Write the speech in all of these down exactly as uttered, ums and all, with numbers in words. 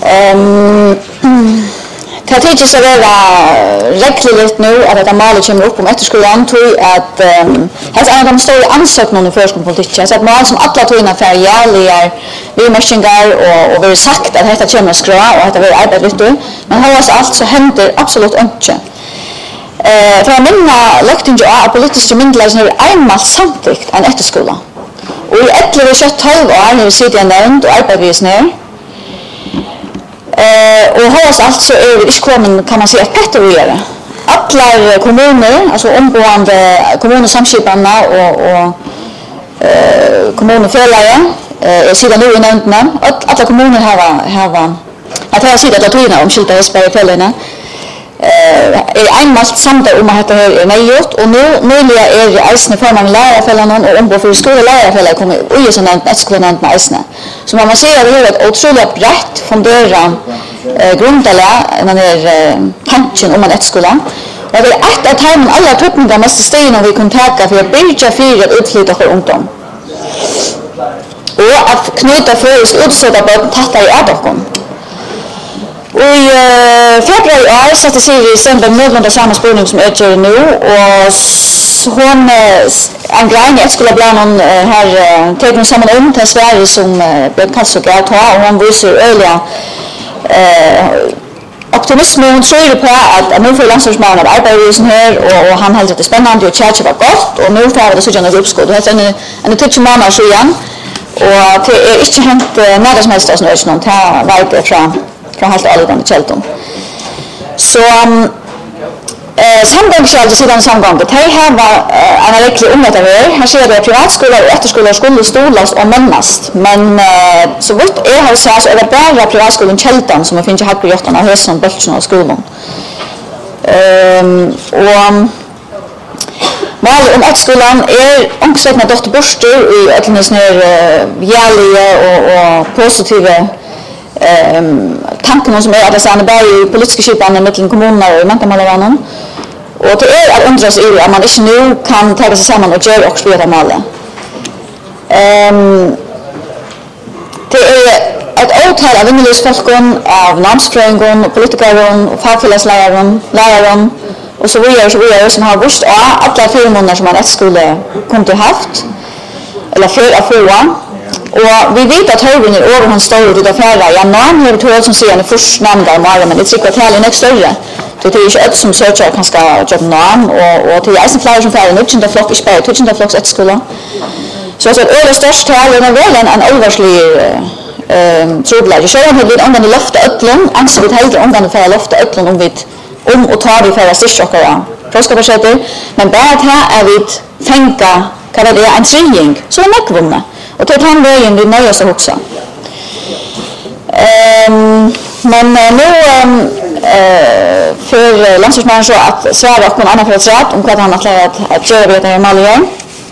Um, Det tycker så vara regligt nu att det målet kommer upp om efterskolan tror att um, här är de stora ansökningarna för förskolepolitiken så att mål som alla tog in för jäliga vi mästingar och och vi har sagt att detta kommer skra och att det blir arbetet då men har alltså allt så händer absolut inte. Eh för minna lagt in ju politiska myndigheter är einmal samtidigt en efterskola. Och i elva tolv år har vi sitter nämnd och arbetar ner. Eh och hos alltså är det inte kommen kan man säga bättre att göra. Alla kommuner alltså omgående kommuner samskiparna och och eh kommunförlägare eh sidan nu i nämnderna alla kommuner har har att jag sitter att tona om skilda spärrfällorna eh är einmal samt om att det är nejot och nu möjliga är det isne för man lärarfällan och ombord för skola lärarfällan kommer och ju sånt att skolan inte isne så man måste säga det är ett otroligt brett fundera eh grundala den är tanken om att skolan och det är ett att ha alla toppningar måste stå när vi kontakta för att bygga för att utflytta för ungdom och att knyta för utsätta på tatta i adokon. Och i uh, februari år satte sig i sända nödvändiga sammanspårning som är nu och hon uh, en grej i skolplanen uh, här uh, tecknar samman om till Sverige som uh, blev kallt och och hon visar öliga uh, optimism hon tror på att nu får landslagsmannen att arbeta i sån här och, och han hade det spännande och tjärt var gott och nu får det så gärna gruppskåd. Det är en en typ månader så igen och det är inte hänt uh, några som helst snös någon ta vet från från helt allvarligt källton. Så um, eh samgångskällan sedan samgånget. Här har var uh, en riktig område här. Här ser det privatskolor och efterskolor skulle stolas och männast. Men uh, så vitt är har så är det bara privatskolan Källton som finns i Hackbjörtan och Hösson Bölchen och skolan. Ehm och um, målet om efterskolan är omsökna dotter Borstor i Ötlinnes ner uh, jäliga och, och positiva ehm tanken som är att det är bara i politiska skipan mellan kommunerna och mentamalavannan och det är att undra sig i att man inte nu kan ta sig samman och göra också för det målet. Ehm det är ett otal av undervisningsfolk av namnsfröjningen och politiker och fackfällslärare lärare och så vidare så vidare som har visst alla förmåner som man ett skulle kunde haft eller för att få. Och vi vet att höjden är över hans stor ut av färra. Jag namn har vi som ser en först nämnda i morgon, men det är säkert här i nästa större. Det är inte ett som söker kan ska jobba namn och, och till eisen flera som färre nu, inte flock i spär, inte flock ett skola. Så att över störst tal är det väl en, en allvarslig eh, trobladj. Jag kör om vi omgång i lofta ötlån, anser vi hellre omgång i färre lofta ötlån om vi om och tar vi färre styrstjockare pråskaparsätter. Men bara att här är vi tänka, kan det är en trygging, så är det näckvunna. Och till den vägen vi nöjer oss också. Um, men nu um, uh, för landslagsmannen så att svara och någon annan för ett rätt om vad han har att, att göra vet jag mal igen.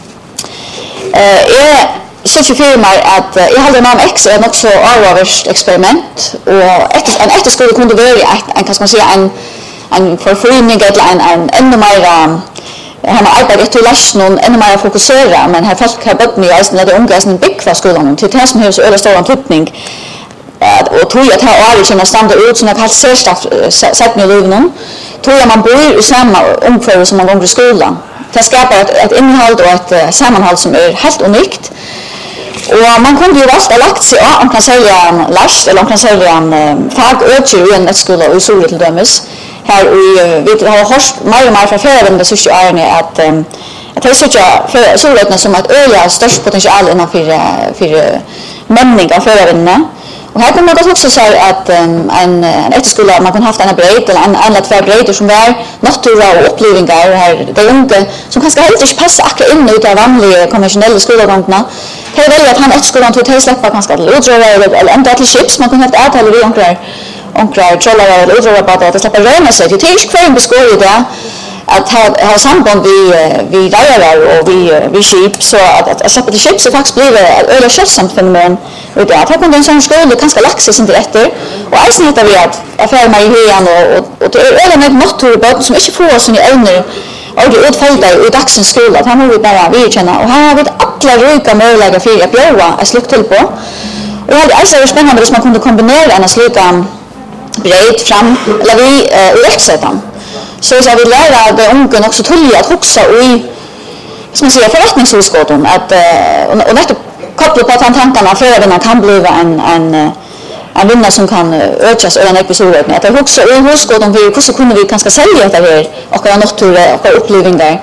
Jag ser för mig att jag hade namn X är också avvärst experiment och efter en efterskola kunde vara en kan man säga en en förförening eller en en ännu mer han har arbetat till läs någon ännu mer fokusera men här fast har bott med i när det unga en big för skolan till det som har så över stor antydning och tror jag att här är det som standard ut som att helt särskilt sett med lugnen tror jag man bor i samma område som man går i skolan det skapar ett, ett innehåll och ett sammanhåll som är helt unikt och man kunde ju valt att lagt sig ja, om kan säga en last eller om kan säga en fagökning i en skola i Sverige till dömes här vi vi har hört mer och mer från förra det sista året att att det är så för Sverige som att öka störst potential inom för för männing av förarna och här kan man också säga att en en efterskola man kan haft en bredd eller en annat för bredder som är naturliga och upplevelser här det är inte som kanske helt inte passar akkurat in i de vanliga konventionella skolgångarna det är väl att han efterskolan tog till släppa ganska utdröva eller ändå till chips man kan ha ett avtal i omkring omkring trollar eller utdröva på att släppa röna sig det är inte kvar en beskål det att ha ha samband vi vi lärare och vi vi chip så att att släppa till chips så faktiskt blir det öle kärsamt fenomen och det att ha den sån skola ganska laxa sin efter och alltså heter vi att affär med igen och och det är öle med motorbarn som inte får sån i ännu och det utfallda i dagsens skola att han har vi bara vi känner och här har vi alla rika möjliga för att bjöa att slukt till på Och jag hade alltså varit spännande hvis man kunde kombinera en slika bred fram eller vi uh, rättsättan. Så jag vill lära de unga också tulliga att huxa och i som man säger förrättningshusgåton att uh, och, och nettopp koppla på att tankarna för att den kan bli en en en vinna som kan ökas över en episod att jag huxa och husgåton vi hur kunde vi kanske sälja det här och jag natur och upplevelse där.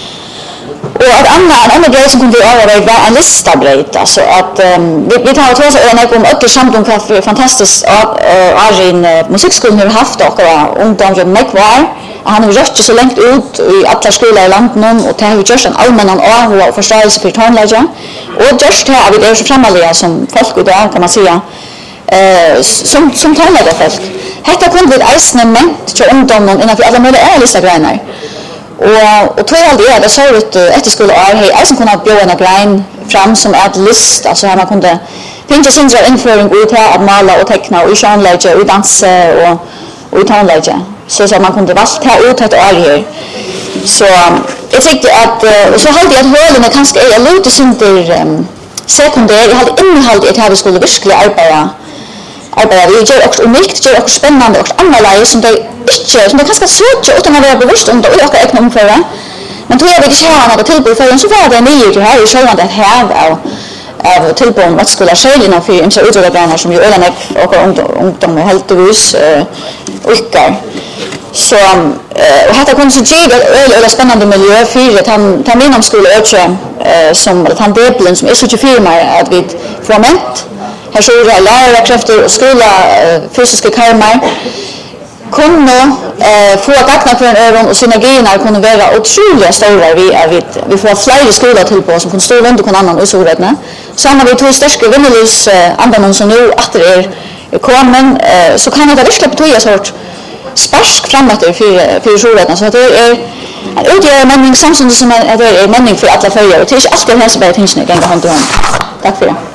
Och att andra en annan grej som kunde vi överväga var en lista brejt alltså att um, vi, vi tar och tog så en om öppet samtal för fantastiskt uh, Arjen uh, musikskolan har haft och ungdom som mig var han har rört så långt ut i alla skolor i landet och det har gjort en allmän och och förståelse för tonläge och just här vi är så framaliga som folk och där kan man säga eh som som tonläge folk. Detta kunde vi äsna ment till ungdomen innan för alla möjliga ärliga grejer. Och och tror jag det är så att efter skolan är hej jag kunde bjuda en grej fram som ett list alltså här man kunde finna sin införing ut här att måla och teckna och tonläge och dansa och och tonläge så så man kunde valt här ut ett år här så jag tyckte att så hade jag att hölen är kanske är lite synter sekundär jag hade innehåll i att jag skulle verkligen arbeta arbeta vi gör också unikt gör också spännande och annorlunda som det inte som det kanske söker utan att vara bevisst om det och jag kan inte förra men tror jag vi inte har något tillbud för så var det nio det här är själva det här av av tillbud vad skulle skälla för en så utdragna som ju ölen och ungdom och helt vis utkar så och hata kunde så ge det öl spännande miljö för att han tar min om skola öka som att han deblen som är så tjugofyra att vi får ment här så är lärare krafter och skola fysiska karmar kunde eh, få gagna för en öron och synergierna kunde vara otroliga stora vi är vid vi får flera skolor till på som kan stå runt och kan annan och så rättna samma vi två starka vinnelus eh, andra som nu att det är kommer eh, så kan det verkligen betyda sort sparsk framåt för för skolorna så att det är en utgör mening samtidigt som att det är mening för alla följer och det är inte alltid det här som är tingens gång hand i hand. Tack för det.